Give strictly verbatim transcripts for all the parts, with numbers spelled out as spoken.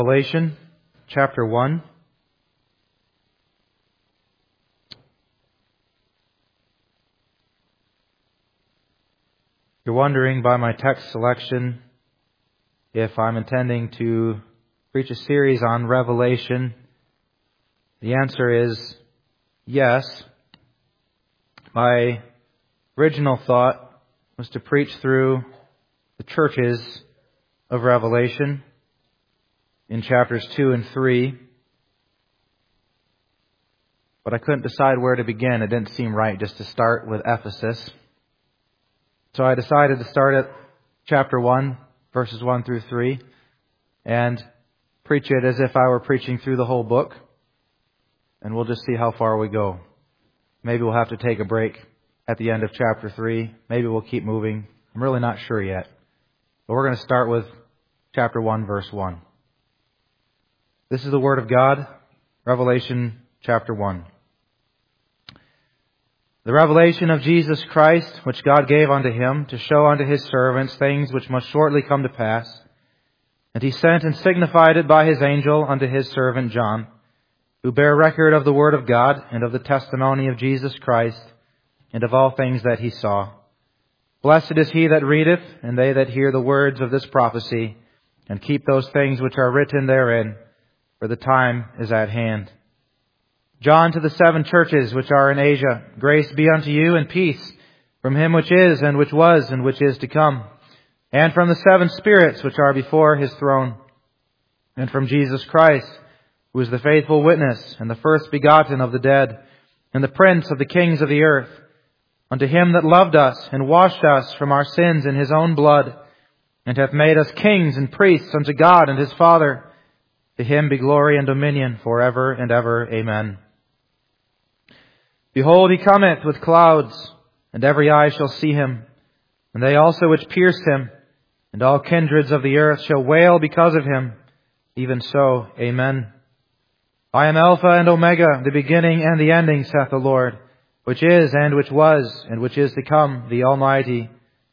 Revelation chapter one. You're wondering by my text selection if I'm intending to preach a series on Revelation. The answer is yes. My original thought was to preach through the churches of Revelation in chapters two and three. But I couldn't decide where to begin. It didn't seem right just to start with Ephesus. So I decided to start at chapter one, verses one through three, and preach it as if I were preaching through the whole book. And we'll just see how far we go. Maybe we'll have to take a break at the end of chapter three. Maybe we'll keep moving. I'm really not sure yet. But we're going to start with chapter one, verse one. This is the Word of God, Revelation chapter one. The revelation of Jesus Christ, which God gave unto him, to show unto his servants things which must shortly come to pass. And he sent and signified it by his angel unto his servant John, who bare record of the Word of God, and of the testimony of Jesus Christ, and of all things that he saw. Blessed is he that readeth, and they that hear the words of this prophecy, and keep those things which are written therein, for the time is at hand. John to the seven churches which are in Asia, grace be unto you and peace from him which is, and which was, and which is to come, and from the seven spirits which are before his throne, and from Jesus Christ, who is the faithful witness, and the first begotten of the dead, and the prince of the kings of the earth, unto him that loved us, and washed us from our sins in his own blood, and hath made us kings and priests unto God and his Father. To him be glory and dominion forever and ever. Amen. Behold, he cometh with clouds, and every eye shall see him, and they also which pierced him, and all kindreds of the earth shall wail because of him. Even so, Amen. I am Alpha and Omega, the beginning and the ending, saith the Lord, which is, and which was, and which is to come, the Almighty.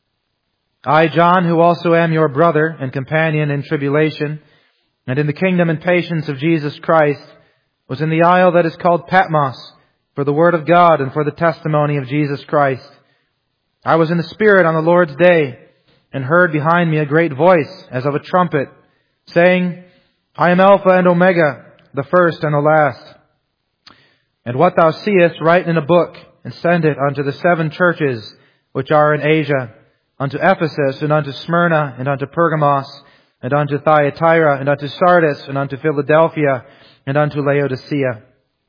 I, John, who also am your brother and companion in tribulation, and in the kingdom and patience of Jesus Christ, was in the isle that is called Patmos, for the word of God and for the testimony of Jesus Christ. I was in the Spirit on the Lord's day, and heard behind me a great voice, as of a trumpet, saying, I am Alpha and Omega, the first and the last. And what thou seest, write in a book, and send it unto the seven churches which are in Asia, unto Ephesus, and unto Smyrna, and unto Pergamos, and unto Thyatira, and unto Sardis, and unto Philadelphia, and unto Laodicea.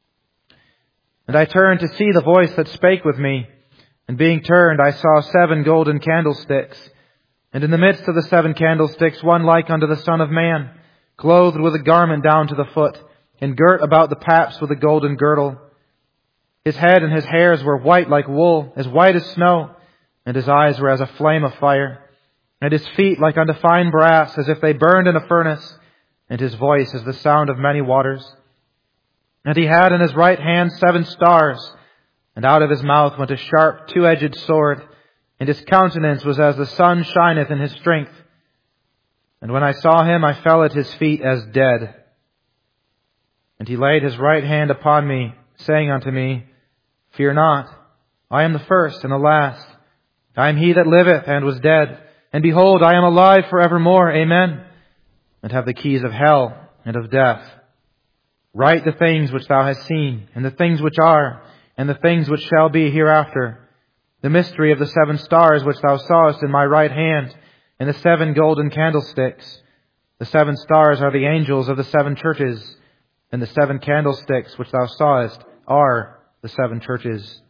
And I turned to see the voice that spake with me, and being turned I saw seven golden candlesticks, and in the midst of the seven candlesticks one like unto the Son of Man, clothed with a garment down to the foot, and girt about the paps with a golden girdle. His head and his hairs were white like wool, as white as snow, and his eyes were as a flame of fire. And his feet like unto fine brass, as if they burned in a furnace, and his voice as the sound of many waters. And he had in his right hand seven stars, and out of his mouth went a sharp two-edged sword, and his countenance was as the sun shineth in his strength. And when I saw him, I fell at his feet as dead. And he laid his right hand upon me, saying unto me, Fear not, I am the first and the last. I am he that liveth and was dead. And behold, I am alive forevermore. Amen. And have the keys of hell and of death. Write the things which thou hast seen, and the things which are, and the things which shall be hereafter. The mystery of the seven stars which thou sawest in my right hand, and the seven golden candlesticks. The seven stars are the angels of the seven churches, and the seven candlesticks which thou sawest are the seven churches.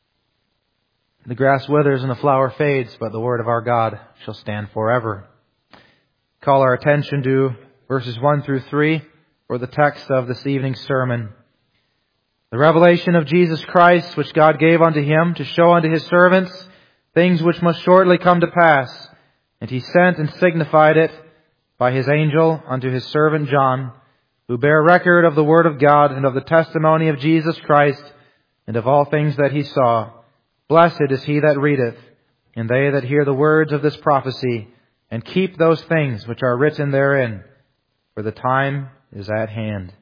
The grass withers and the flower fades, but the word of our God shall stand forever. Call our attention to verses one through three for the text of this evening's sermon. The revelation of Jesus Christ, which God gave unto him to show unto his servants things which must shortly come to pass. And he sent and signified it by his angel unto his servant John, who bare record of the word of God and of the testimony of Jesus Christ, and of all things that he saw. Blessed is he that readeth, and they that hear the words of this prophecy, and keep those things which are written therein, for the time is at hand.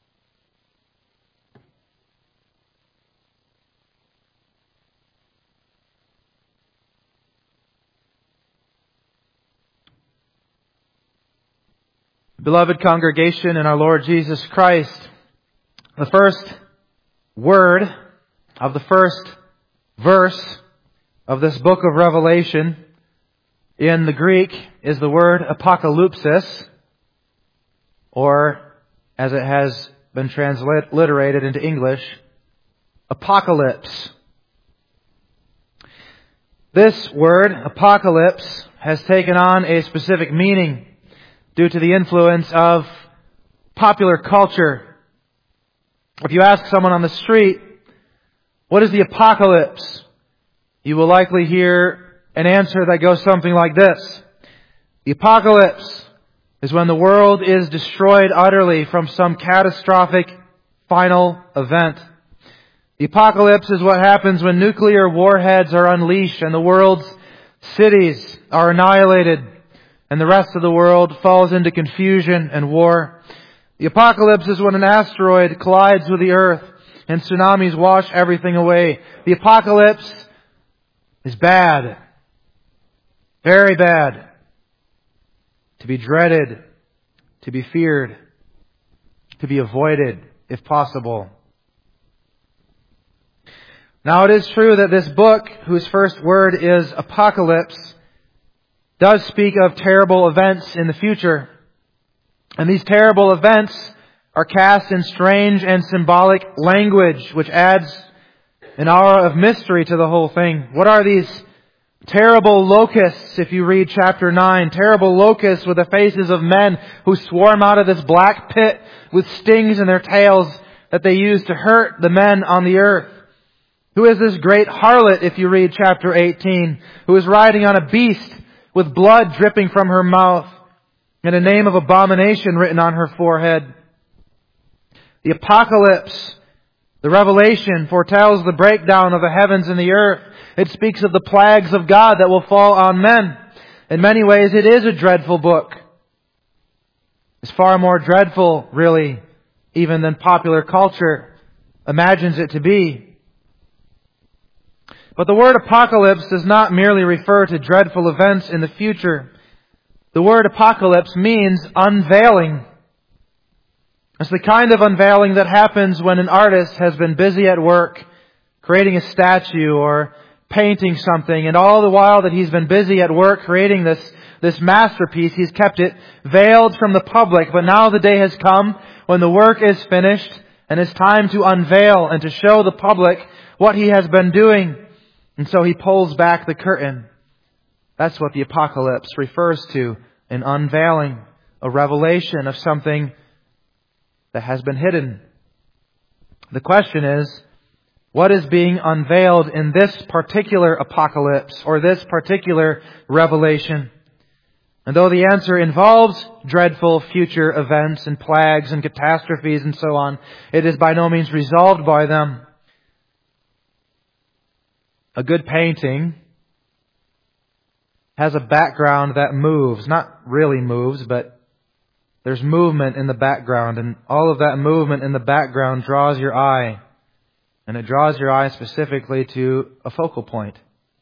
Beloved congregation in our Lord Jesus Christ, the first word of the first verse of this book of Revelation in the Greek is the word apocalypsis, or as it has been transliterated into English, apocalypse. This word, apocalypse, has taken on a specific meaning due to the influence of popular culture. If you ask someone on the street, what is the apocalypse? You will likely hear an answer that goes something like this. The apocalypse is when the world is destroyed utterly from some catastrophic final event. The apocalypse is what happens when nuclear warheads are unleashed and the world's cities are annihilated and the rest of the world falls into confusion and war. The apocalypse is when an asteroid collides with the earth and tsunamis wash everything away. The apocalypse is bad. Very bad. To be dreaded. To be feared. To be avoided, if possible. Now it is true that this book, whose first word is apocalypse, does speak of terrible events in the future. And these terrible events are cast in strange and symbolic language, which adds an aura of mystery to the whole thing. What are these terrible locusts, if you read chapter nine? Terrible locusts with the faces of men who swarm out of this black pit with stings in their tails that they use to hurt the men on the earth. Who is this great harlot, if you read chapter eighteen, who is riding on a beast with blood dripping from her mouth and a name of abomination written on her forehead? The apocalypse, the revelation, foretells the breakdown of the heavens and the earth. It speaks of the plagues of God that will fall on men. In many ways, it is a dreadful book. It's far more dreadful, really, even than popular culture imagines it to be. But the word apocalypse does not merely refer to dreadful events in the future. The word apocalypse means unveiling. It's the kind of unveiling that happens when an artist has been busy at work, creating a statue or painting something, and all the while that he's been busy at work creating this, this masterpiece, he's kept it veiled from the public. But now the day has come when the work is finished, and it's time to unveil and to show the public what he has been doing. And so he pulls back the curtain. That's what the apocalypse refers to, an unveiling, a revelation of something that has been hidden. The question is, what is being unveiled in this particular apocalypse or this particular revelation? And though the answer involves dreadful future events and plagues and catastrophes and so on, it is by no means resolved by them. A good painting has a background that moves. Not really moves, but there's movement in the background. And all of that movement in the background draws your eye. And it draws your eye specifically to a focal point.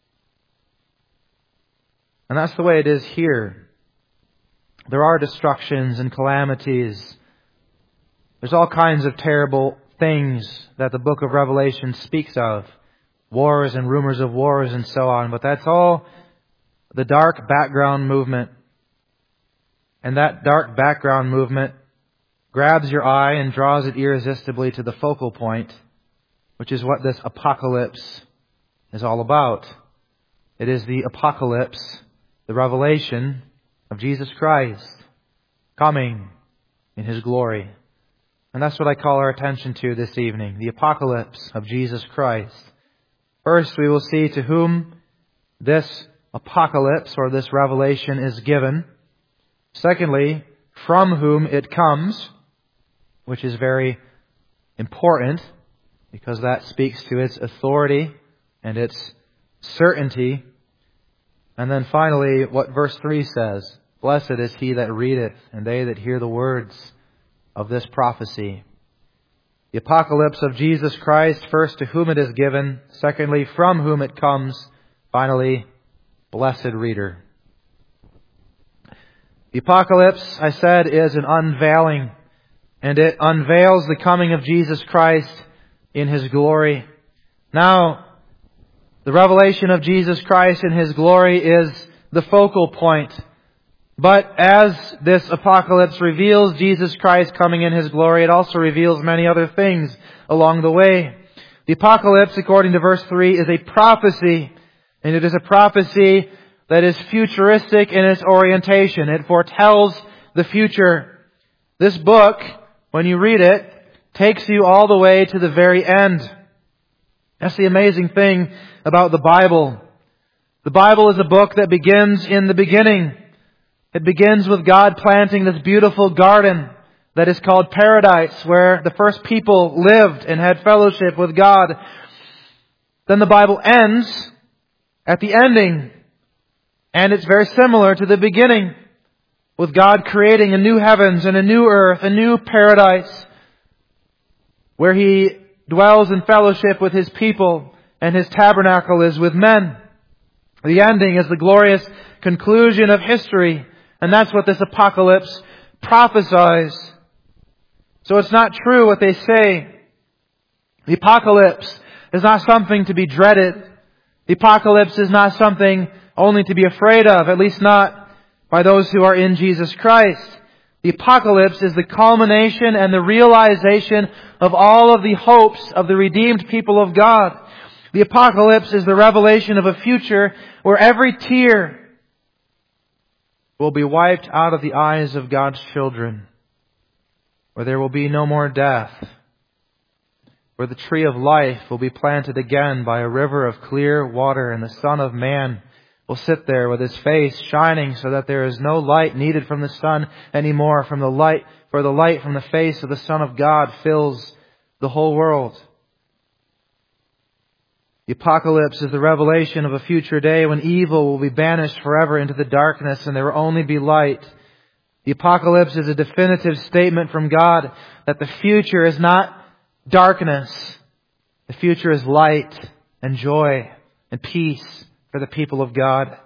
And that's the way it is here. There are destructions and calamities. There's all kinds of terrible things that the book of Revelation speaks of. Wars and rumors of wars and so on. But that's all the dark background movement. And that dark background movement grabs your eye and draws it irresistibly to the focal point, which is what this apocalypse is all about. It is the apocalypse, the revelation of Jesus Christ coming in His glory. And that's what I call our attention to this evening, the apocalypse of Jesus Christ. First, we will see to whom this apocalypse or this revelation is given. Secondly, from whom it comes, which is very important because that speaks to its authority and its certainty. And then finally, what verse three says, Blessed is he that readeth, and they that hear the words of this prophecy. The apocalypse of Jesus Christ, first, to whom it is given, secondly, from whom it comes, finally, blessed reader. The apocalypse, I said, is an unveiling, and it unveils the coming of Jesus Christ in His glory. Now, the revelation of Jesus Christ in His glory is the focal point. But as this apocalypse reveals Jesus Christ coming in His glory, it also reveals many other things along the way. The apocalypse, according to verse three, is a prophecy, and it is a prophecy that is futuristic in its orientation. It foretells the future. This book, when you read it, takes you all the way to the very end. That's the amazing thing about the Bible. The Bible is a book that begins in the beginning. It begins with God planting this beautiful garden that is called paradise, where the first people lived and had fellowship with God. Then the Bible ends at the ending, and it's very similar to the beginning, with God creating a new heavens and a new earth, a new paradise, where He dwells in fellowship with His people, and His tabernacle is with men. The ending is the glorious conclusion of history. And that's what this apocalypse prophesies. So it's not true what they say. The apocalypse is not something to be dreaded. The apocalypse is not something only to be afraid of, at least not by those who are in Jesus Christ. The apocalypse is the culmination and the realization of all of the hopes of the redeemed people of God. The apocalypse is the revelation of a future where every tear will be wiped out of the eyes of God's children, where there will be no more death, where the tree of life will be planted again by a river of clear water, and the Son of Man will sit there with His face shining so that there is no light needed from the sun anymore, from the light, for the light from the face of the Son of God fills the whole world. The apocalypse is the revelation of a future day when evil will be banished forever into the darkness and there will only be light. The apocalypse is a definitive statement from God that the future is not darkness. The future is light and joy and peace for the people of God.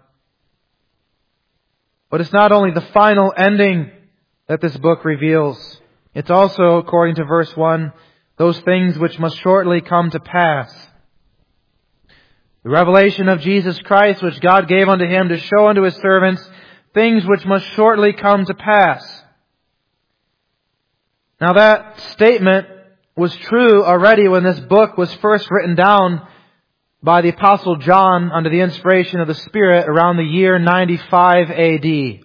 But it's not only the final ending that this book reveals. It's also, according to verse one, those things which must shortly come to pass. The revelation of Jesus Christ, which God gave unto Him to show unto His servants things which must shortly come to pass. Now that statement was true already when this book was first written down by the Apostle John under the inspiration of the Spirit around the year ninety-five A D.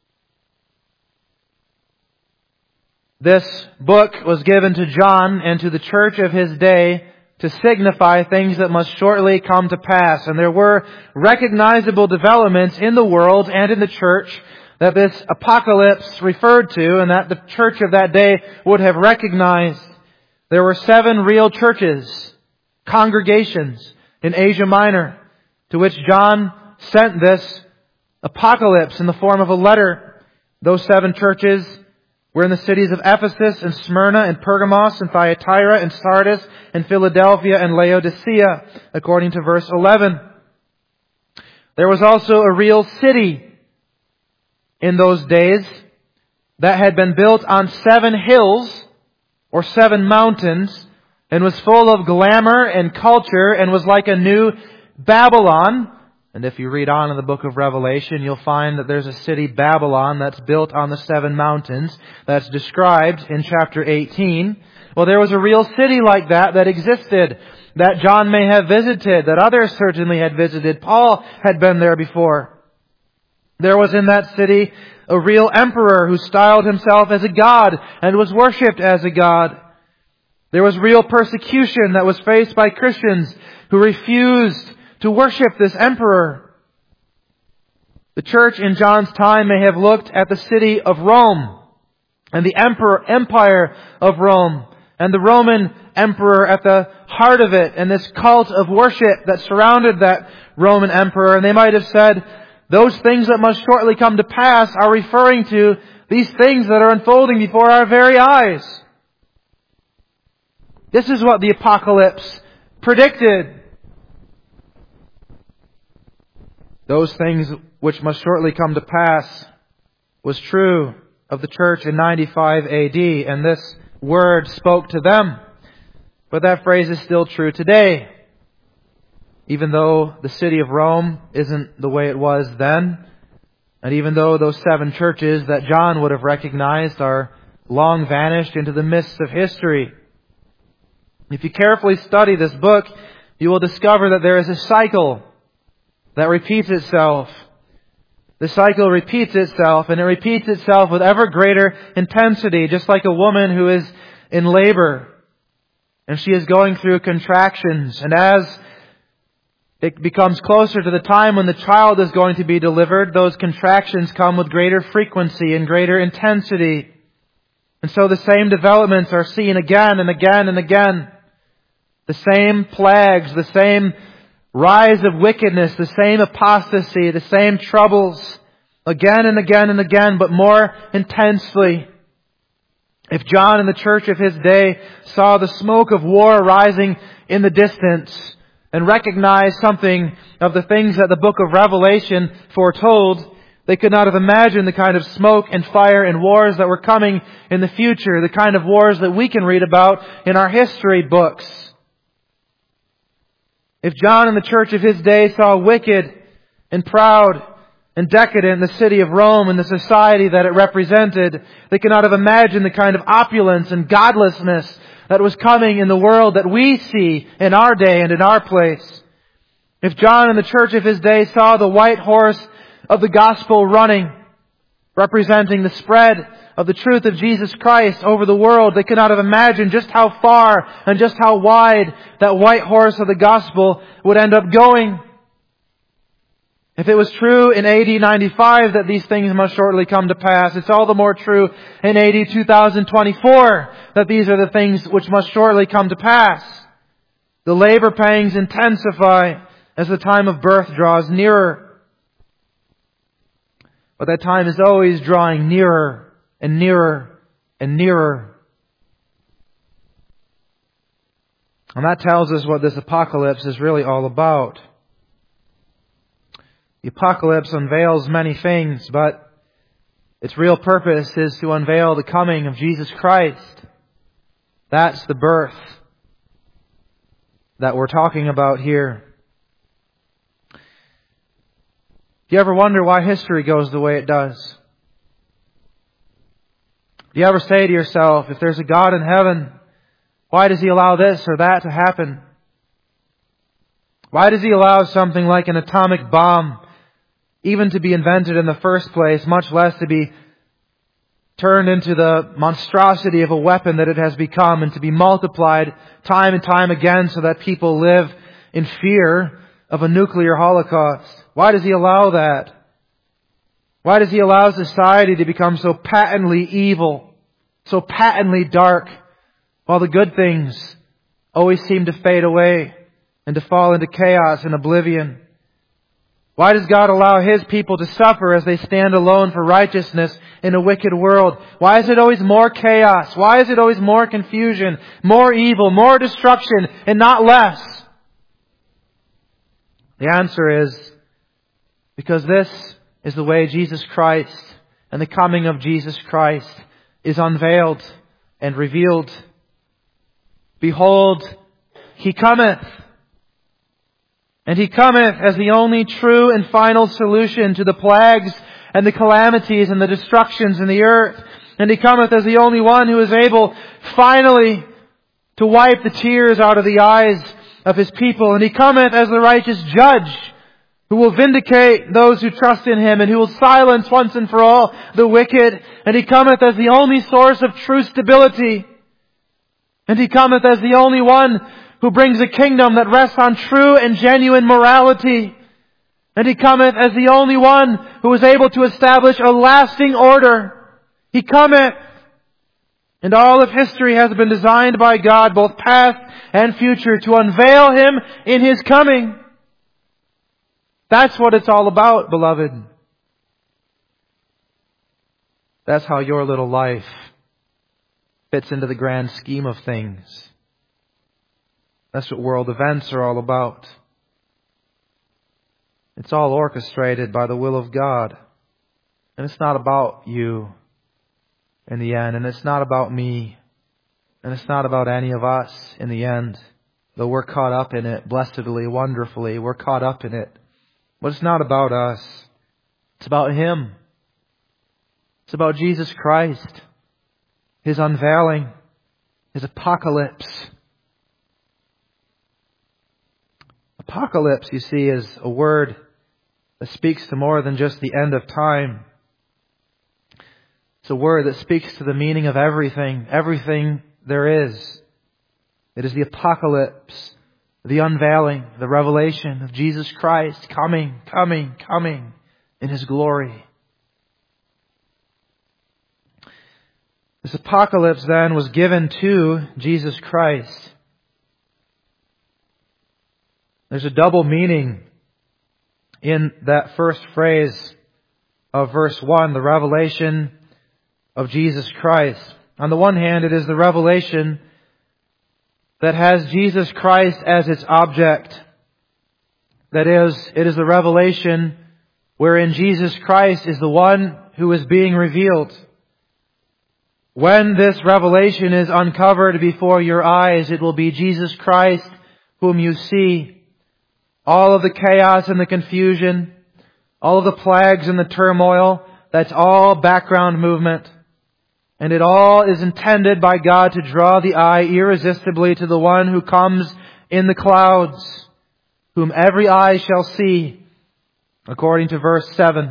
This book was given to John and to the church of his day to signify things that must shortly come to pass. And there were recognizable developments in the world and in the church that this apocalypse referred to and that the church of that day would have recognized. There were seven real churches, congregations in Asia Minor, to which John sent this apocalypse in the form of a letter. Those seven churches were in the cities of Ephesus and Smyrna and Pergamos and Thyatira and Sardis and Philadelphia and Laodicea, according to verse eleven. There was also a real city in those days that had been built on seven hills or seven mountains and was full of glamour and culture and was like a new Babylon. And if you read on in the book of Revelation, you'll find that there's a city, Babylon, that's built on the seven mountains that's described in chapter eighteen. Well, there was a real city like that that existed, that John may have visited, that others certainly had visited. Paul had been there before. There was in that city a real emperor who styled himself as a god and was worshipped as a god. There was real persecution that was faced by Christians who refused to worship this emperor. The church in John's time may have looked at the city of Rome and the emperor, empire of Rome and the Roman emperor at the heart of it and this cult of worship that surrounded that Roman emperor. And they might have said, those things that must shortly come to pass are referring to these things that are unfolding before our very eyes. This is what the apocalypse predicted. Those things which must shortly come to pass was true of the church in ninety-five A D, and this word spoke to them. But that phrase is still true today. Even though the city of Rome isn't the way it was then, and even though those seven churches that John would have recognized are long vanished into the mists of history. If you carefully study this book, you will discover that there is a cycle that repeats itself. The cycle repeats itself, and it repeats itself with ever greater intensity, just like a woman who is in labor, and she is going through contractions. And as it becomes closer to the time when the child is going to be delivered, those contractions come with greater frequency and greater intensity. And so the same developments are seen again and again and again. The same plagues, the same rise of wickedness, the same apostasy, the same troubles, again and again and again, but more intensely. If John in the church of his day saw the smoke of war rising in the distance and recognized something of the things that the book of Revelation foretold, they could not have imagined the kind of smoke and fire and wars that were coming in the future, the kind of wars that we can read about in our history books. If John in the church of his day saw wicked and proud and decadent the city of Rome and the society that it represented, they could not have imagined the kind of opulence and godlessness that was coming in the world that we see in our day and in our place. If John in the church of his day saw the white horse of the gospel running, representing the spread of the truth of Jesus Christ over the world, they could not have imagined just how far and just how wide that white horse of the gospel would end up going. If it was true in A D ninety-five that these things must shortly come to pass, it's all the more true in A D two thousand twenty-four that these are the things which must shortly come to pass. The labor pangs intensify as the time of birth draws nearer. But that time is always drawing nearer and nearer and nearer. And that tells us what this apocalypse is really all about. The apocalypse unveils many things, but its real purpose is to unveil the coming of Jesus Christ. That's the birth that we're talking about here. Do you ever wonder why history goes the way it does? Do you ever say to yourself, if there's a God in heaven, why does He allow this or that to happen? Why does He allow something like an atomic bomb even to be invented in the first place, much less to be turned into the monstrosity of a weapon that it has become and to be multiplied time and time again so that people live in fear of a nuclear holocaust? Why does He allow that? Why does He allow society to become so patently evil, so patently dark, while the good things always seem to fade away and to fall into chaos and oblivion? Why does God allow His people to suffer as they stand alone for righteousness in a wicked world? Why is it always more chaos? Why is it always more confusion, more evil, more destruction, and not less? The answer is because this is the way Jesus Christ and the coming of Jesus Christ is unveiled and revealed. Behold, He cometh. And He cometh as the only true and final solution to the plagues and the calamities and the destructions in the earth. And He cometh as the only one who is able finally to wipe the tears out of the eyes of His people. And He cometh as the righteous judge who will vindicate those who trust in Him and who will silence once and for all the wicked. And He cometh as the only source of true stability. And He cometh as the only one who brings a kingdom that rests on true and genuine morality. And He cometh as the only one who is able to establish a lasting order. He cometh. And all of history has been designed by God, both past and future, to unveil Him in His coming. That's what it's all about, beloved. That's how your little life fits into the grand scheme of things. That's what world events are all about. It's all orchestrated by the will of God. And it's not about you in the end. And it's not about me. And it's not about any of us in the end. Though we're caught up in it, blessedly, wonderfully, we're caught up in it. But it's not about us. It's about Him. It's about Jesus Christ. His unveiling. His apocalypse. Apocalypse, you see, is a word that speaks to more than just the end of time. It's a word that speaks to the meaning of everything, everything there is. It is the apocalypse, the unveiling, the revelation of Jesus Christ coming, coming, coming in His glory. This apocalypse then was given to Jesus Christ. There's a double meaning in that first phrase of verse one, the revelation of Jesus Christ. On the one hand, it is the revelation that has Jesus Christ as its object. That is, it is the revelation wherein Jesus Christ is the one who is being revealed. When this revelation is uncovered before your eyes, it will be Jesus Christ whom you see. All of the chaos and the confusion, all of the plagues and the turmoil, that's all background movement. And it all is intended by God to draw the eye irresistibly to the one who comes in the clouds, whom every eye shall see, according to verse seven.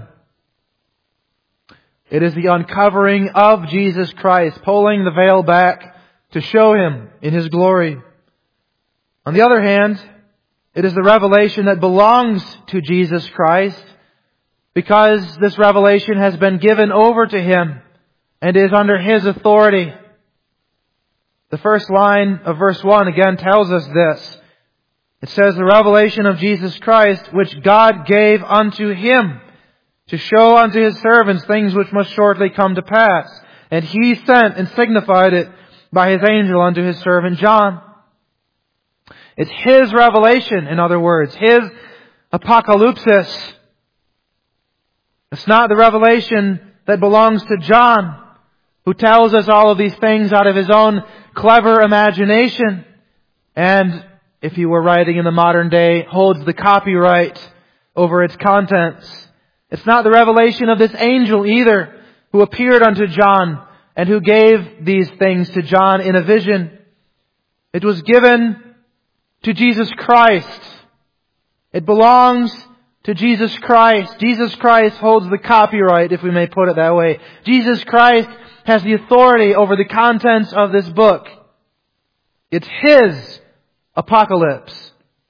It is the uncovering of Jesus Christ, pulling the veil back to show Him in His glory. On the other hand, it is the revelation that belongs to Jesus Christ, because this revelation has been given over to Him and is under His authority. The first line of verse one again tells us this. It says, the revelation of Jesus Christ, which God gave unto Him, to show unto His servants things which must shortly come to pass. And He sent and signified it by His angel unto His servant John. It's His revelation, in other words, His apocalypsis. It's not the revelation that belongs to John, who tells us all of these things out of his own clever imagination, and, if he were writing in the modern day, holds the copyright over its contents. It's not the revelation of this angel either, who appeared unto John and who gave these things to John in a vision. It was given to Jesus Christ. It belongs to Jesus Christ. Jesus Christ holds the copyright, if we may put it that way. Jesus Christ has the authority over the contents of this book. It's His apocalypse.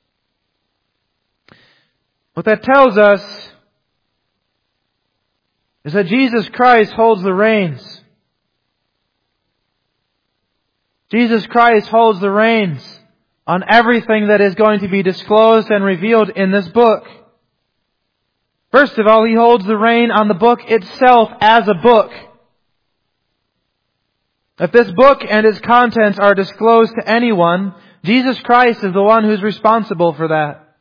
What that tells us is that Jesus Christ holds the reins. Jesus Christ holds the reins on everything that is going to be disclosed and revealed in this book. First of all, He holds the rein on the book itself as a book. If this book and its contents are disclosed to anyone, Jesus Christ is the one who's responsible for that.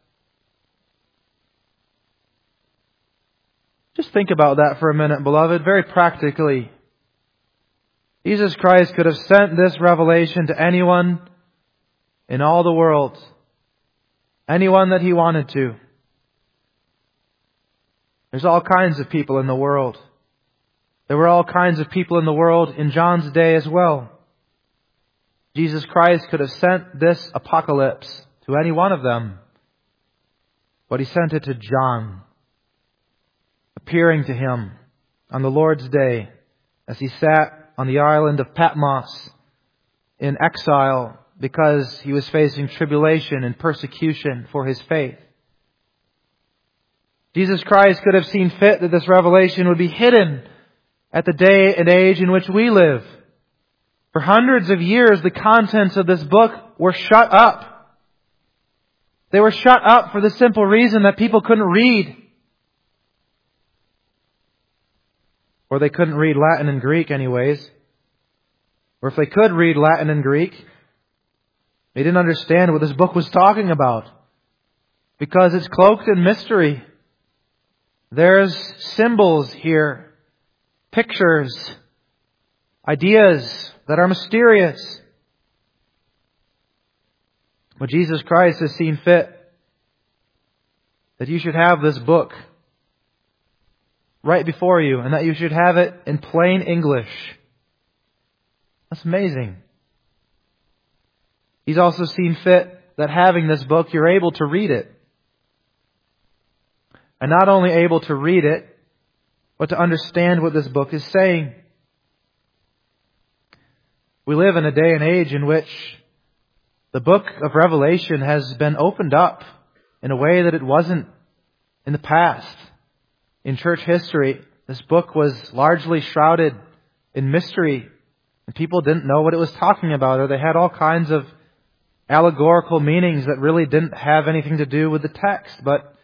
Just think about that for a minute, beloved, very practically. Jesus Christ could have sent this revelation to anyone in all the world. Anyone that He wanted to. There's all kinds of people in the world. There were all kinds of people in the world in John's day as well. Jesus Christ could have sent this apocalypse to any one of them. But He sent it to John, appearing to him on the Lord's day as he sat on the island of Patmos in exile because he was facing tribulation and persecution for his faith. Jesus Christ could have seen fit that this revelation would be hidden at the day and age in which we live. For hundreds of years, the contents of this book were shut up. They were shut up for the simple reason that people couldn't read. Or they couldn't read Latin and Greek anyways. Or if they could read Latin and Greek, they didn't understand what this book was talking about. Because it's cloaked in mystery. There's symbols here, pictures, ideas that are mysterious. But Jesus Christ has seen fit that you should have this book right before you, and that you should have it in plain English. That's amazing. He's also seen fit that having this book, you're able to read it. And not only able to read it, but to understand what this book is saying. We live in a day and age in which the book of Revelation has been opened up in a way that it wasn't in the past. In church history, this book was largely shrouded in mystery, and people didn't know what it was talking about, or they had all kinds of allegorical meanings that really didn't have anything to do with the text. But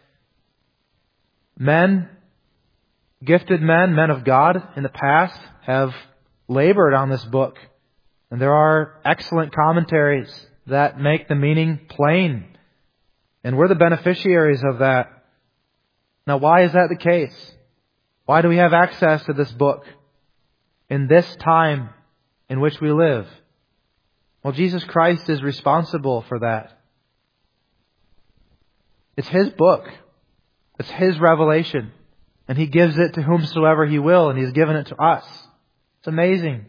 men, gifted men, men of God in the past, have labored on this book. And there are excellent commentaries that make the meaning plain. And we're the beneficiaries of that. Now, why is that the case? Why do we have access to this book in this time in which we live? Well, Jesus Christ is responsible for that. It's His book. It's His revelation. And He gives it to whomsoever He will, and He's given it to us. It's amazing.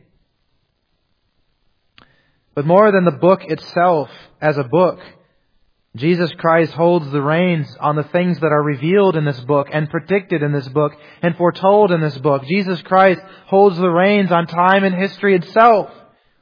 But more than the book itself as a book, Jesus Christ holds the reins on the things that are revealed in this book and predicted in this book and foretold in this book. Jesus Christ holds the reins on time and history itself.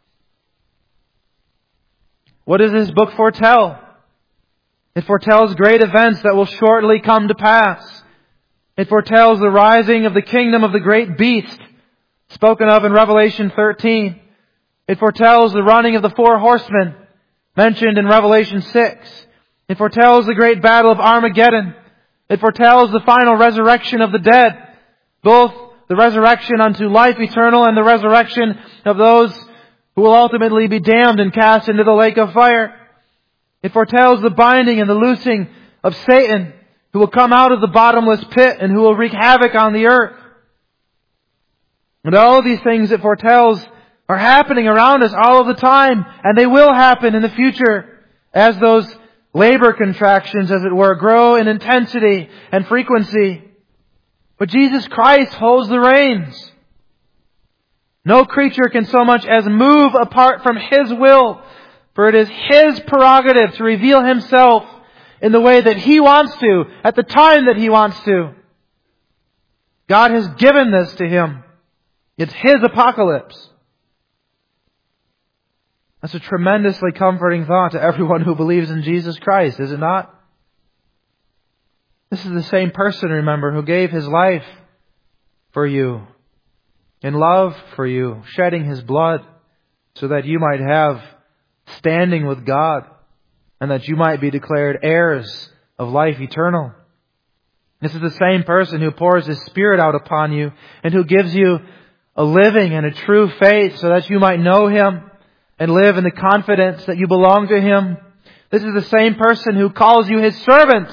What does this book foretell? It foretells great events that will shortly come to pass. It foretells the rising of the kingdom of the great beast, spoken of in Revelation thirteen. It foretells the running of the four horsemen, mentioned in Revelation six. It foretells the great battle of Armageddon. It foretells the final resurrection of the dead, both the resurrection unto life eternal and the resurrection of those who will ultimately be damned and cast into the lake of fire. It foretells the binding and the loosing of Satan, who will come out of the bottomless pit and who will wreak havoc on the earth. And all of these things it foretells are happening around us all of the time, and they will happen in the future as those labor contractions, as it were, grow in intensity and frequency. But Jesus Christ holds the reins. No creature can so much as move apart from His will, for it is His prerogative to reveal Himself in the way that He wants to, at the time that He wants to. God has given this to Him. It's His apocalypse. That's a tremendously comforting thought to everyone who believes in Jesus Christ, is it not? This is the same person, remember, who gave His life for you, in love for you, shedding His blood so that you might have standing with God and that you might be declared heirs of life eternal. This is the same person who pours His Spirit out upon you and who gives you a living and a true faith so that you might know Him and live in the confidence that you belong to Him. This is the same person who calls you His servants.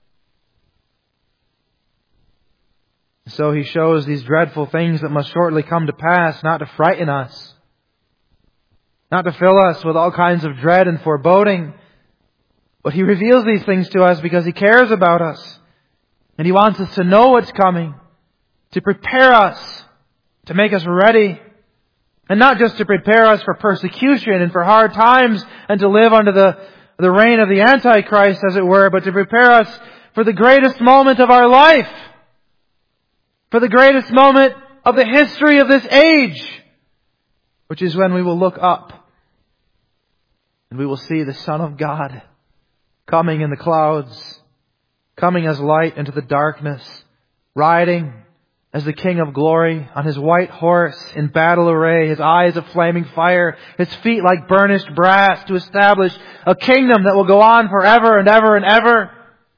So He shows these dreadful things that must shortly come to pass, not to frighten us, not to fill us with all kinds of dread and foreboding, but He reveals these things to us because He cares about us. And He wants us to know what's coming, to prepare us, to make us ready. And not just to prepare us for persecution and for hard times and to live under the, the reign of the Antichrist, as it were, but to prepare us for the greatest moment of our life, for the greatest moment of the history of this age, which is when we will look up and we will see the Son of God coming in the clouds, coming as light into the darkness, riding as the King of glory on His white horse in battle array, His eyes of flaming fire, His feet like burnished brass, to establish a kingdom that will go on forever and ever and ever.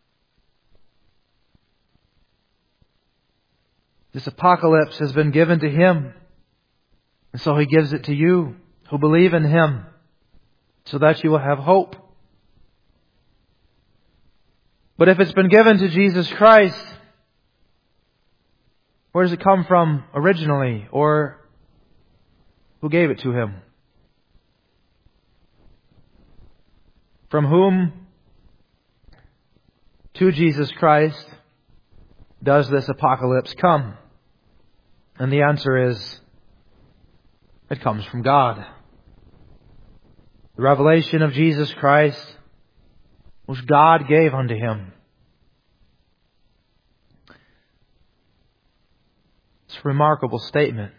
This apocalypse has been given to Him, and so He gives it to you who believe in Him, so that you will have hope. But if it's been given to Jesus Christ, where does it come from originally? Or who gave it to Him? From whom to Jesus Christ does this apocalypse come? And the answer is, it comes from God. The revelation of Jesus Christ, which God gave unto Him. It's a remarkable statement.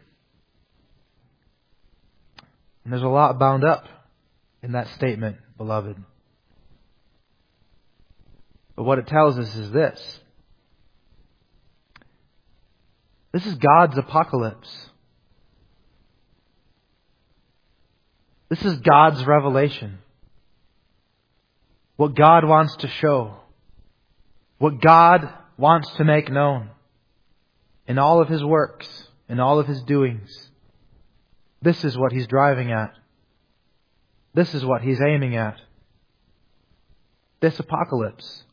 And there's a lot bound up in that statement, beloved. But what it tells us is this. This is God's apocalypse. This is God's revelation. What God wants to show. What God wants to make known. In all of His works. In all of His doings. This is what He's driving at. This is what He's aiming at. This apocalypse.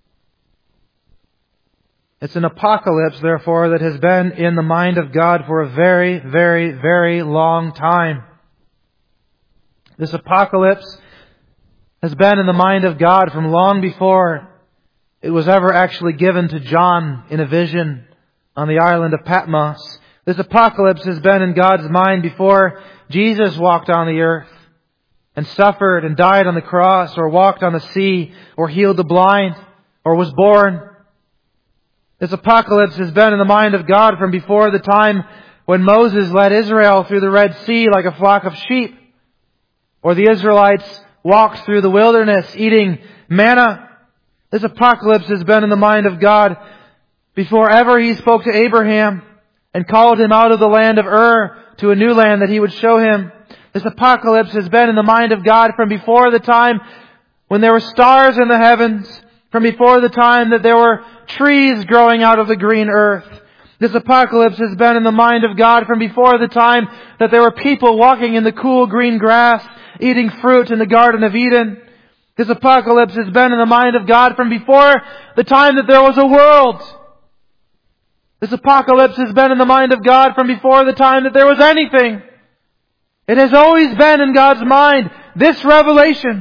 It's an apocalypse, therefore, that has been in the mind of God for a very, very, very long time. This apocalypse has been in the mind of God from long before it was ever actually given to John in a vision on the island of Patmos. This apocalypse has been in God's mind before Jesus walked on the earth and suffered and died on the cross, or walked on the sea, or healed the blind, or was born. This apocalypse has been in the mind of God from before the time when Moses led Israel through the Red Sea like a flock of sheep, or the Israelites walked through the wilderness eating manna. This apocalypse has been in the mind of God before ever He spoke to Abraham and called him out of the land of Ur to a new land that He would show him. This apocalypse has been in the mind of God from before the time when there were stars in the heavens, from before the time that there were trees growing out of the green earth. This apocalypse has been in the mind of God from before the time that there were people walking in the cool green grass, eating fruit in the Garden of Eden. This apocalypse has been in the mind of God from before the time that there was a world. This apocalypse has been in the mind of God from before the time that there was anything. It has always been in God's mind, this revelation.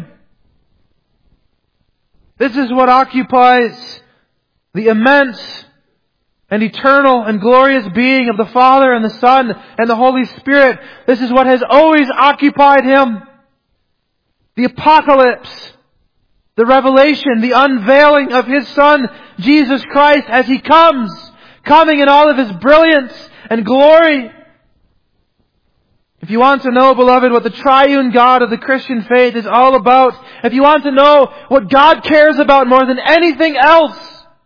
This is what occupies the immense and eternal and glorious being of the Father and the Son and the Holy Spirit. This is what has always occupied Him. The apocalypse, the revelation, the unveiling of His Son, Jesus Christ, as He comes, coming in all of His brilliance and glory. If you want to know, beloved, what the triune God of the Christian faith is all about, if you want to know what God cares about more than anything else,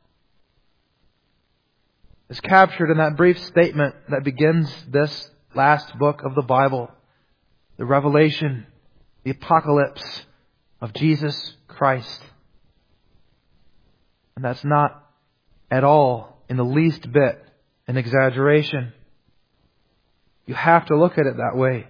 is captured in that brief statement that begins this last book of the Bible. The revelation, the apocalypse of Jesus Christ. And that's not at all, in the least bit, an exaggeration. You have to look at it that way.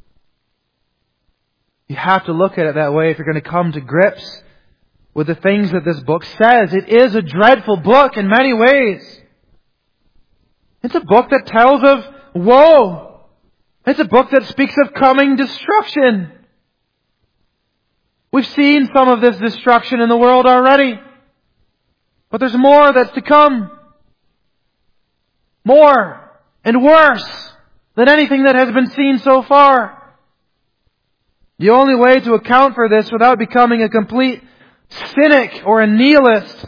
You have to look at it that way if you're going to come to grips with the things that this book says. It is a dreadful book in many ways. It's a book that tells of woe. It's a book that speaks of coming destruction. We've seen some of this destruction in the world already. But there's more that's to come. More and worse than anything that has been seen so far. The only way to account for this without becoming a complete cynic or a nihilist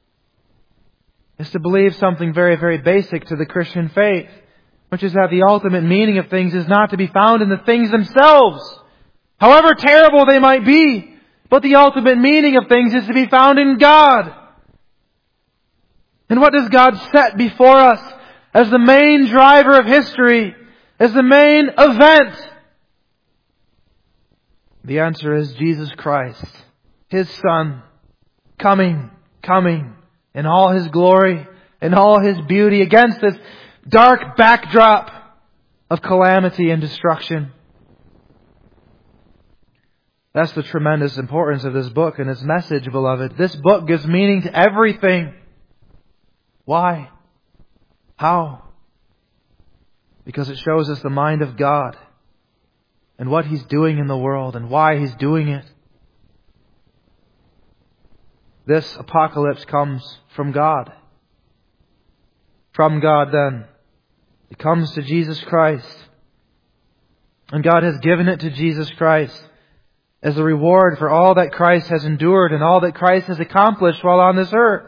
is to believe something very, very basic to the Christian faith, which is that the ultimate meaning of things is not to be found in the things themselves, however terrible they might be, but the ultimate meaning of things is to be found in God. And what does God set before us as the main driver of history, as the main event? The answer is Jesus Christ, His Son, coming, coming in all His glory, in all His beauty, against this dark backdrop of calamity and destruction. That's the tremendous importance of this book and its message, beloved. This book gives meaning to everything. Why? How? Because it shows us the mind of God and what He's doing in the world and why He's doing it. This apocalypse comes from God. From God, then, it comes to Jesus Christ. And God has given it to Jesus Christ as a reward for all that Christ has endured and all that Christ has accomplished while on this earth.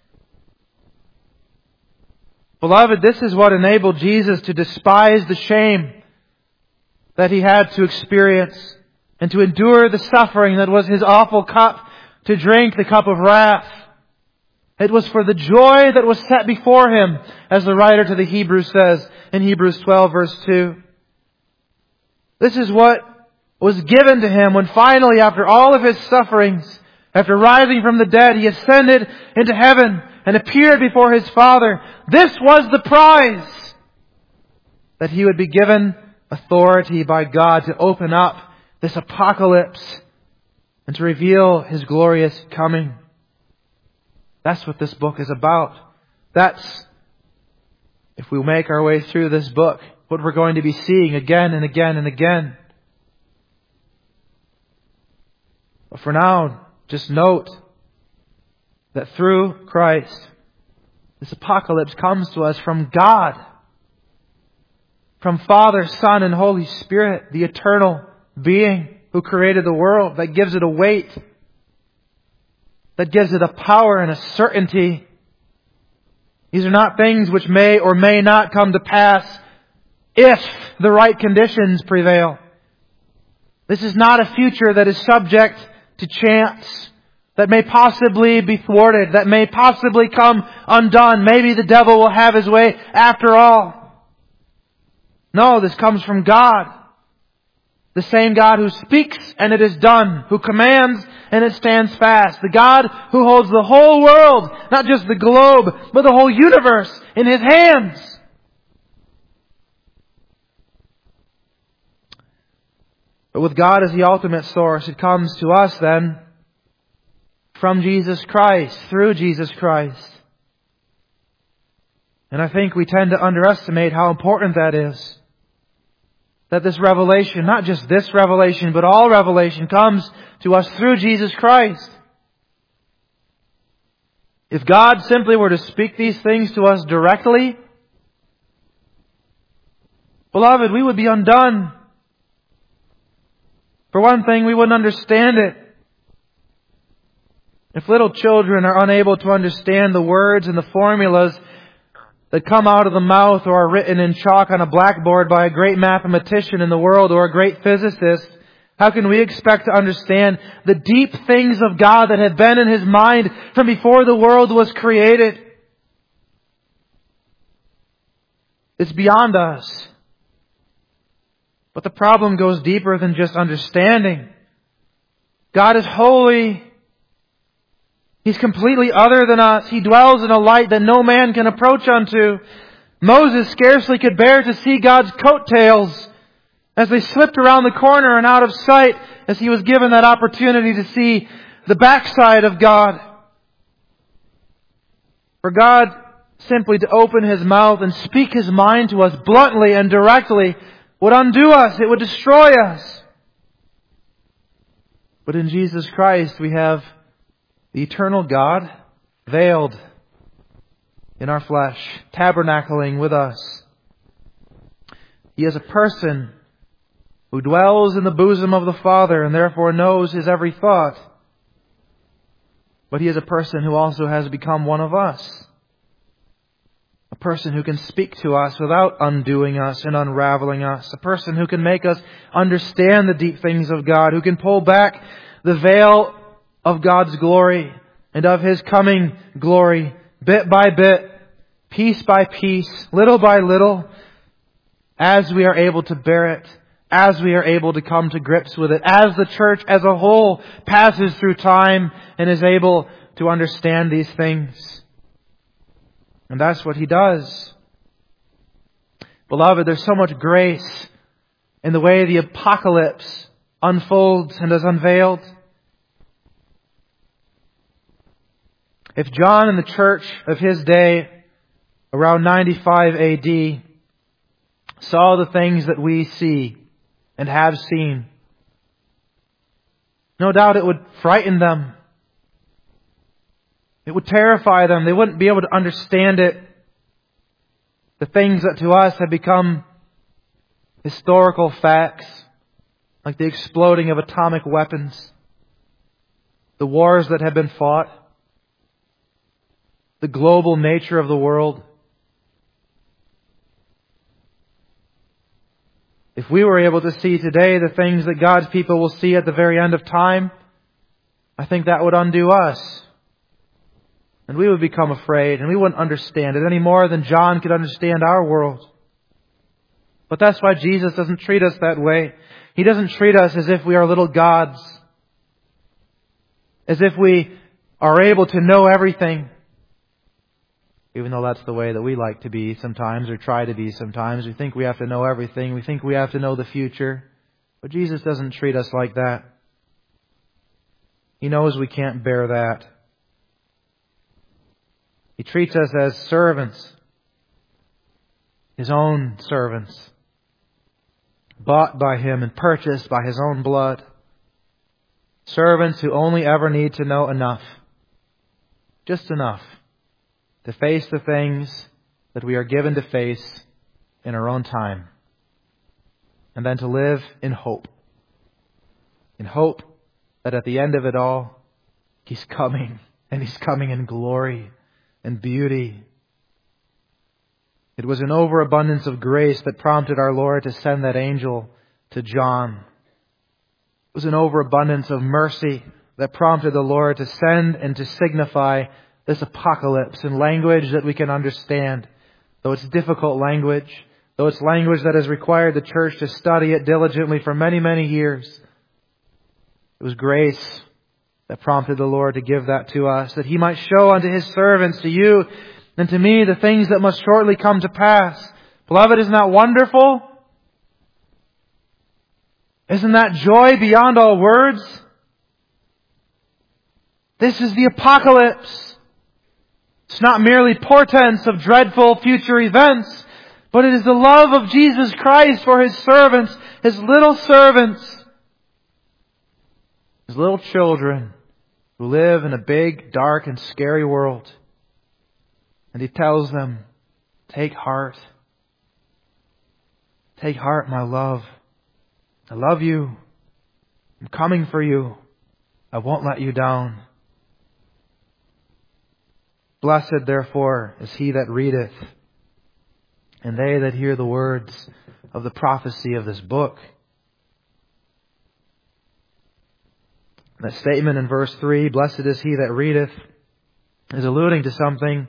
Beloved, this is what enabled Jesus to despise the shame that He had to experience and to endure the suffering that was His awful cup, to drink the cup of wrath. It was for the joy that was set before Him, as the writer to the Hebrews says in Hebrews twelve verse two. This is what was given to Him when finally, after all of His sufferings, after rising from the dead, He ascended into heaven and appeared before His Father. This was the prize, that He would be given authority by God to open up this apocalypse and to reveal His glorious coming. That's what this book is about. That's, if we make our way through this book, what we're going to be seeing again and again and again. But for now, just note that through Christ, this apocalypse comes to us from God. From Father, Son, and Holy Spirit, the eternal being who created the world, that gives it a weight, that gives it a power and a certainty. These are not things which may or may not come to pass if the right conditions prevail. This is not a future that is subject to chance, that may possibly be thwarted, that may possibly come undone. Maybe the devil will have his way after all. No, this comes from God. The same God who speaks and it is done, who commands and it stands fast. The God who holds the whole world, not just the globe, but the whole universe in His hands. But with God as the ultimate source, it comes to us then from Jesus Christ, through Jesus Christ. And I think we tend to underestimate how important that is. That this revelation, not just this revelation, but all revelation comes to us through Jesus Christ. If God simply were to speak these things to us directly, beloved, we would be undone. For one thing, we wouldn't understand it. If little children are unable to understand the words and the formulas that come out of the mouth or are written in chalk on a blackboard by a great mathematician in the world or a great physicist, how can we expect to understand the deep things of God that have been in His mind from before the world was created? It's beyond us. But the problem goes deeper than just understanding. God is holy. He's completely other than us. He dwells in a light that no man can approach unto. Moses scarcely could bear to see God's coattails as they slipped around the corner and out of sight as he was given that opportunity to see the backside of God. For God simply to open His mouth and speak His mind to us bluntly and directly would undo us. It would destroy us. But in Jesus Christ we have the eternal God veiled in our flesh, tabernacling with us. He is a person who dwells in the bosom of the Father and therefore knows His every thought. But He is a person who also has become one of us. A person who can speak to us without undoing us and unraveling us. A person who can make us understand the deep things of God. Who can pull back the veil of God's glory and of His coming glory bit by bit, piece by piece, little by little, as we are able to bear it, as we are able to come to grips with it, as the church as a whole passes through time and is able to understand these things. And that's what He does. Beloved, there's so much grace in the way the apocalypse unfolds and is unveiled. If John and the church of his day, around ninety-five A D, saw the things that we see and have seen, no doubt it would frighten them. It would terrify them. They wouldn't be able to understand it. The things that to us have become historical facts, like the exploding of atomic weapons, the wars that have been fought, the global nature of the world. If we were able to see today the things that God's people will see at the very end of time, I think that would undo us. And we would become afraid, and we wouldn't understand it any more than John could understand our world. But that's why Jesus doesn't treat us that way. He doesn't treat us as if we are little gods, as if we are able to know everything. Even though that's the way that we like to be sometimes, or try to be sometimes. We think we have to know everything. We think we have to know the future. But Jesus doesn't treat us like that. He knows we can't bear that. He treats us as servants, His own servants, bought by Him and purchased by His own blood. Servants who only ever need to know enough, just enough, to face the things that we are given to face in our own time. And then to live in hope. In hope that at the end of it all, He's coming, and He's coming in glory and beauty. It was an overabundance of grace that prompted our Lord to send that angel to John. It was an overabundance of mercy that prompted the Lord to send and to signify this apocalypse in language that we can understand, though it's difficult language, though it's language that has required the church to study it diligently for many, many years. It was grace that prompted the Lord to give that to us, that He might show unto His servants, to you and to me, the things that must shortly come to pass. Beloved, isn't that wonderful? Isn't that joy beyond all words? This is the apocalypse. It's not merely portents of dreadful future events, but it is the love of Jesus Christ for His servants, His little servants, His little children who live in a big, dark, and scary world. And He tells them, take heart. Take heart, my love. I love you. I'm coming for you. I won't let you down. Blessed, therefore, is he that readeth, and they that hear the words of the prophecy of this book. That statement in verse three, blessed is he that readeth, is alluding to something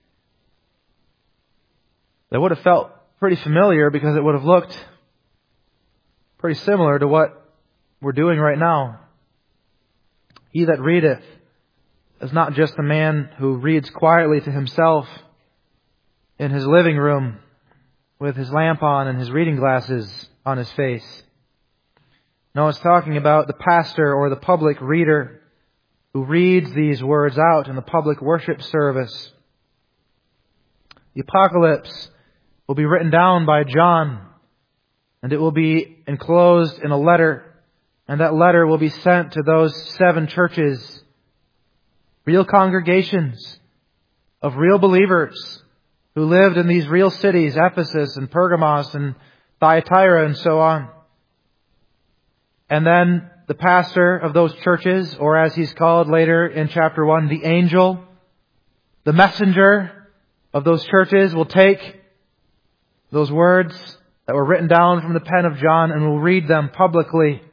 that would have felt pretty familiar, because it would have looked pretty similar to what we're doing right now. He that readeth is not just a man who reads quietly to himself in his living room with his lamp on and his reading glasses on his face. No, it's talking about the pastor or the public reader who reads these words out in the public worship service. The apocalypse will be written down by John, and it will be enclosed in a letter, and that letter will be sent to those seven churches, real congregations of real believers who lived in these real cities, Ephesus and Pergamos and Thyatira and so on. And then the pastor of those churches, or as he's called later in chapter one, the angel, the messenger of those churches, will take those words that were written down from the pen of John and will read them publicly.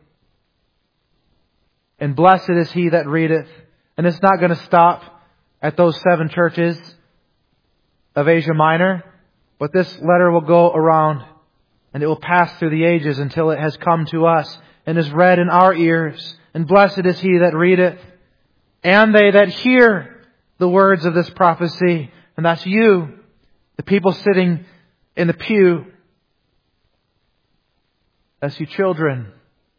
And blessed is he that readeth. And it's not going to stop at those seven churches. of Asia Minor, but this letter will go around and it will pass through the ages until it has come to us and is read in our ears. And blessed is he that readeth, and they that hear the words of this prophecy. And that's you, the people sitting in the pew. That's you children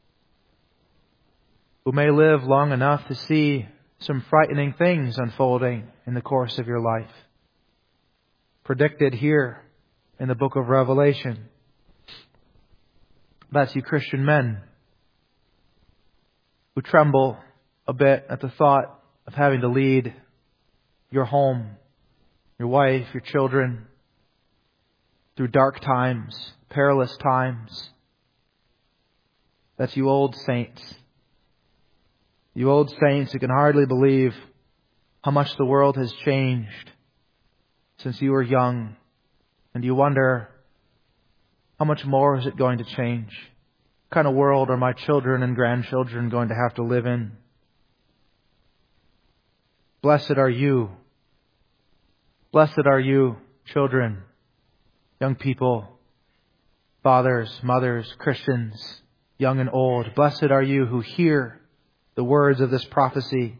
who may live long enough to see some frightening things unfolding in the course of your life. Predicted here in the book of Revelation. That's you Christian men who tremble a bit at the thought of having to lead your home, your wife, your children through dark times, perilous times. That's you old saints. You old saints who can hardly believe how much the world has changed since you were young. And you wonder, how much more is it going to change? What kind of world are my children and grandchildren going to have to live in? Blessed are you. Blessed are you, children, young people, fathers, mothers, Christians, young and old. Blessed are you who hear the words of this prophecy.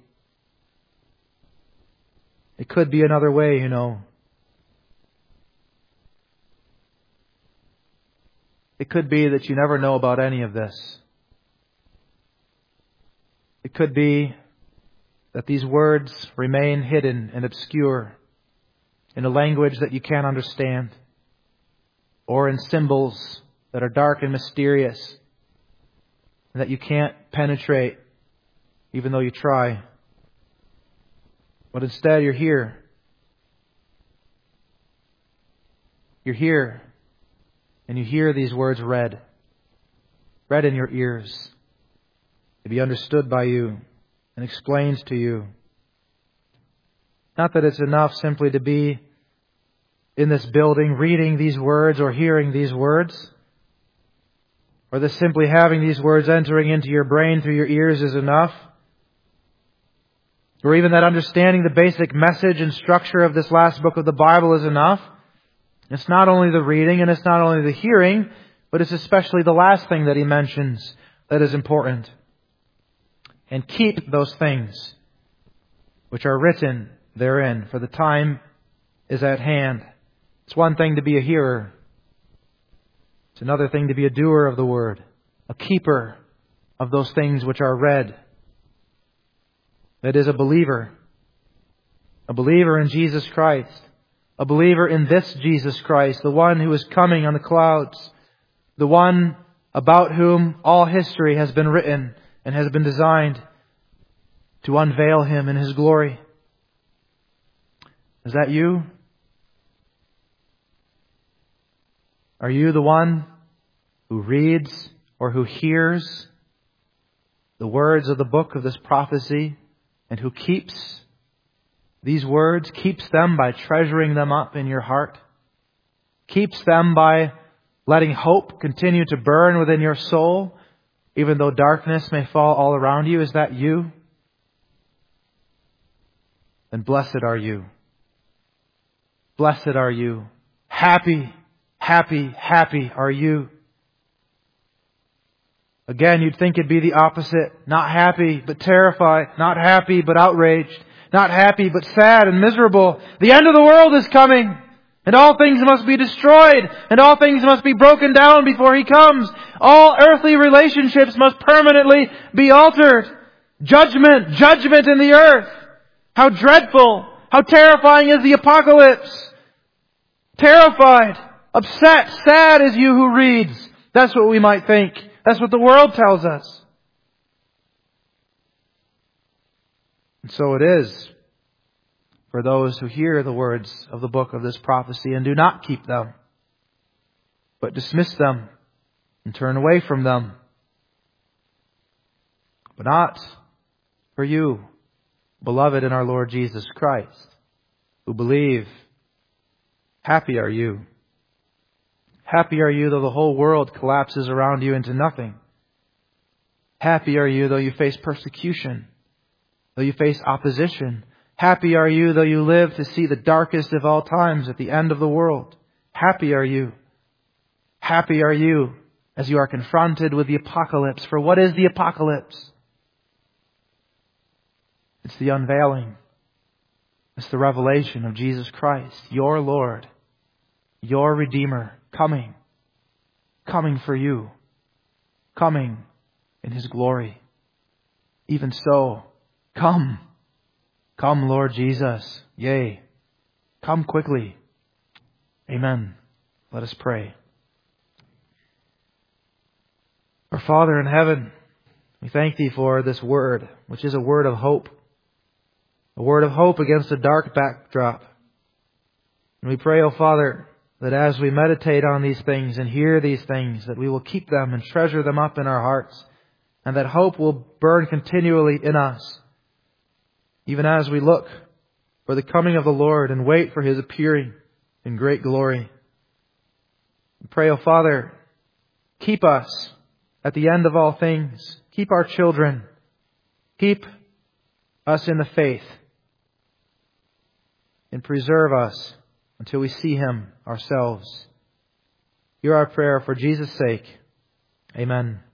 It could be another way, you know. It could be that you never know about any of this. It could be that these words remain hidden and obscure in a language that you can't understand, or in symbols that are dark and mysterious and that you can't penetrate even though you try. But instead you're here. You're here. And you hear these words read, read in your ears, to be understood by you and explained to you. Not that it's enough simply to be in this building reading these words or hearing these words, or that simply having these words entering into your brain through your ears is enough, or even that understanding the basic message and structure of this last book of the Bible is enough. It's not only the reading and it's not only the hearing, but it's especially the last thing that he mentions that is important. And keep those things which are written therein, for the time is at hand. It's one thing to be a hearer. It's another thing to be a doer of the word, a keeper of those things which are read. That is a believer. A believer in Jesus Christ. A believer in this Jesus Christ, the one who is coming on the clouds, the one about whom all history has been written and has been designed to unveil Him in His glory. Is that you? Are you the one who reads or who hears the words of the book of this prophecy and who keeps these words, keeps them by treasuring them up in your heart, keeps them by letting hope continue to burn within your soul, even though darkness may fall all around you? Is that you? Then blessed are you. Blessed are you. Happy, happy, happy are you. Again, you'd think it'd be the opposite. Not happy, but terrified. Not happy, but outraged. Not happy, but sad and miserable. The end of the world is coming. And all things must be destroyed. And all things must be broken down before He comes. All earthly relationships must permanently be altered. Judgment, judgment in the earth. How dreadful, how terrifying is the apocalypse. Terrified, upset, sad is you who reads. That's what we might think. That's what the world tells us. And so it is for those who hear the words of the book of this prophecy and do not keep them, but dismiss them and turn away from them. But not for you, beloved in our Lord Jesus Christ, who believe. Happy are you. Happy are you though the whole world collapses around you into nothing. Happy are you though you face persecution, though you face opposition. Happy are you, though you live to see the darkest of all times at the end of the world. Happy are you. Happy are you as you are confronted with the apocalypse. For what is the apocalypse? It's the unveiling. It's the revelation of Jesus Christ, your Lord, your Redeemer, coming, coming for you, coming in His glory. Even so, come, come, Lord Jesus, yea, come quickly. Amen. Let us pray. Our Father in heaven, we thank Thee for this word, which is a word of hope. A word of hope against a dark backdrop. And we pray, O Father, that as we meditate on these things and hear these things, that we will keep them and treasure them up in our hearts, and that hope will burn continually in us, even as we look for the coming of the Lord and wait for His appearing in great glory. We pray, O Father, keep us at the end of all things. Keep our children. Keep us in the faith. And preserve us until we see Him ourselves. Hear our prayer for Jesus' sake. Amen.